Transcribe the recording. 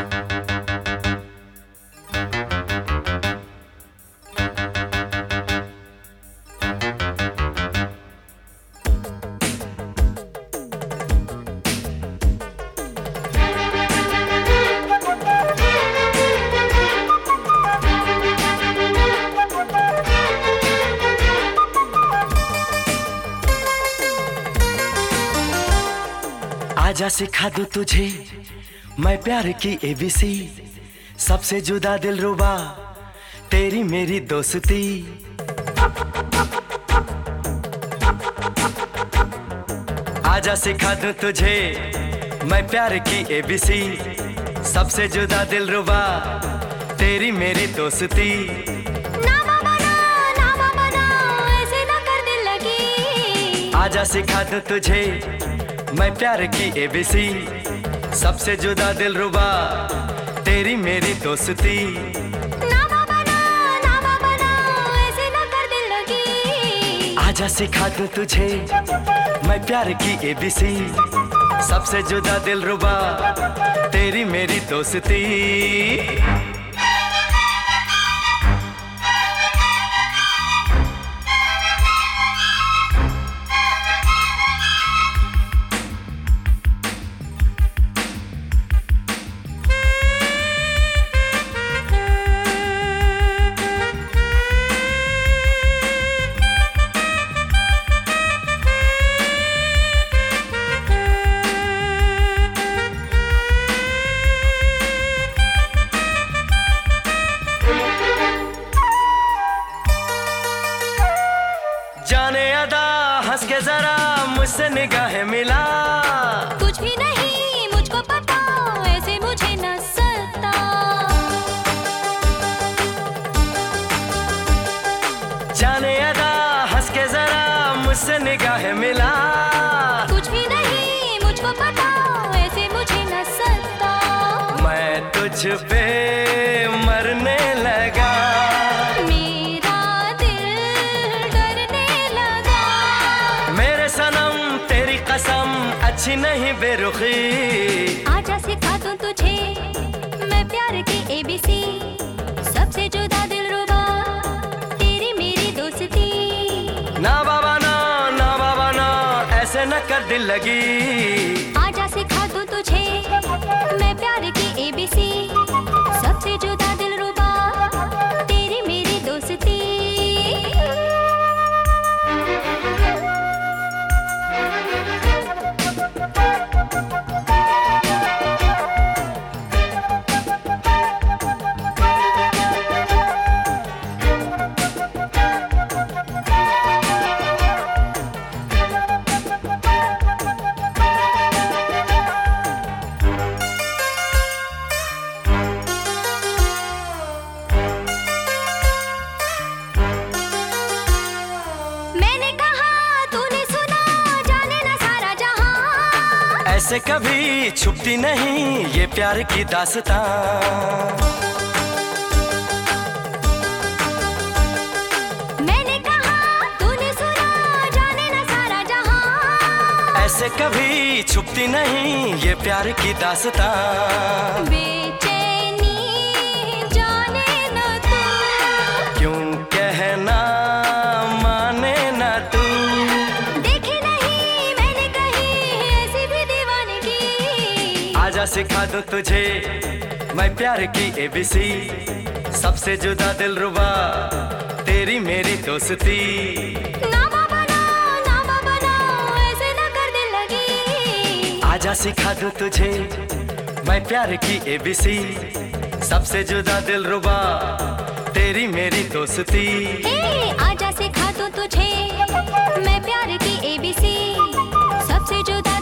आजा सिखा दूं तुझे मैं प्यार की एबीसी, सबसे जुदा दिलरुबा तेरी मेरी दोस्ती। आजा सिखा दूं तुझे मैं प्यार की एबीसी, सबसे जुदा दिलरुबा तेरी मेरी दोस्ती। ना बाबा ना, ऐसे ना कर दिल लगी। आजा सिखा दूं तुझे मैं प्यार की एबीसी, सबसे जुदा दिलरुबा तेरी मेरी दोस्ती। ना बाबा ना, ऐसे ना कर दिल लगी। आजा सिखा दूं तुझे मैं प्यार की एबीसी, सबसे जुदा दिलरुबा तेरी मेरी दोस्ती। जाने अदा हंस के जरा मुझसे निगाहें मिला। कुछ भी नहीं मुझको पता, ऐसे मुझे न सता। जाने अदा हंस के जरा मुझसे निगाहें मिला। कुछ भी नहीं मुझको पता, ऐसे मुझे न सता। मैं तुझ पे मरने लगा, मेरा दिल डरने लगा। मेरे सनम तेरी कसम अच्छी नहीं बेरुखी। आजा सिखा दूं तुझे मैं प्यार की एबीसी, सबसे जुदा दिलरुबा तेरी मेरी दोस्ती। ना बाबा ना, ऐसे न कर दिल लगी। आजा सिखा दूं तुझे मैं प्यार की एबीसी, सबसे जुदा दिलरुबा तेरी मेरी दोस्ती। ऐसे कभी छुपती नहीं ये प्यार की दास्तां। मैंने कहा तूने सुना, जाने ना सारा जहां। ऐसे कभी छुपती नहीं ये प्यार की दास्तां। बेचैनी जाने ना तू, क्यों कहना माने ना तू। आजा सिखा दूं तुझे मैं प्यार की एबीसी, सबसे जुदा दिलरुबा तेरी मेरी दोस्ती। ना बाबा ना, ऐसे ना कर दिल लगी। आजा सिखा दूं तुझे मैं प्यार की एबीसी, सबसे जुदा दिलरुबा तेरी मेरी दोस्ती। आजा सिखा दूं तुझे मैं प्यार की एबीसी, सबसे जुदा